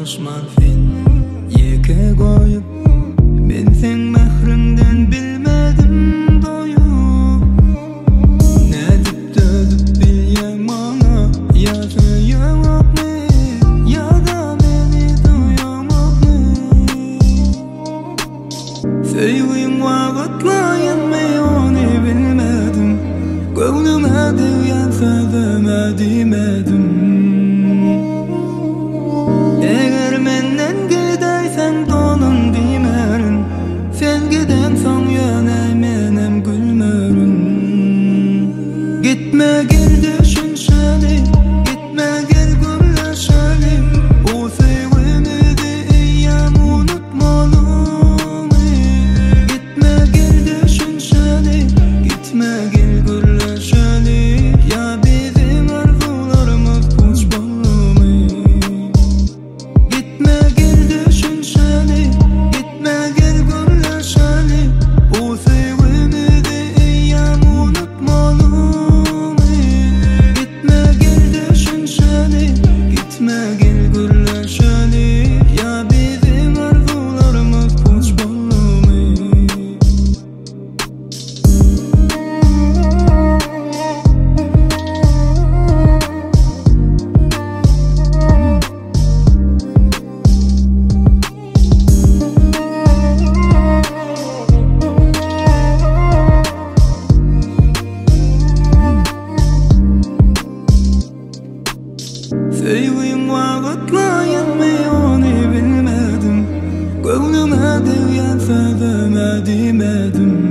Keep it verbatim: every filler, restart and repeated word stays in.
marfin yeke koyup men sen mehrinden bilmedim doyup ne dip dödüp bilyen bana yazıyamap ne ya da beni duyamap ne sevgin vakitlayan me onu bilmedim gönlüme devyen sözüme demedim. Eğer menden gideysen donun dimerin, sen giden son yana menem gülmerin. Gitme gel düşünşeli, gitme gel gülleşeli, o sevgimizi eyyam unutmalı. Gitme gel düşünşeli, gitme gel gülleşeli, ya bizim arzularımız uçmalı. Gitme gel düşünşeli, gitme gel gülleşeli, o sevgimizi eyyam unutmalı. Gitme gel düşünşeli, gitme gel gülleşeli, ya bizim arzularımız uçmalı. Sevgin vakitlayan me onu bilmedim, gönlüme devyen sözüme demedim.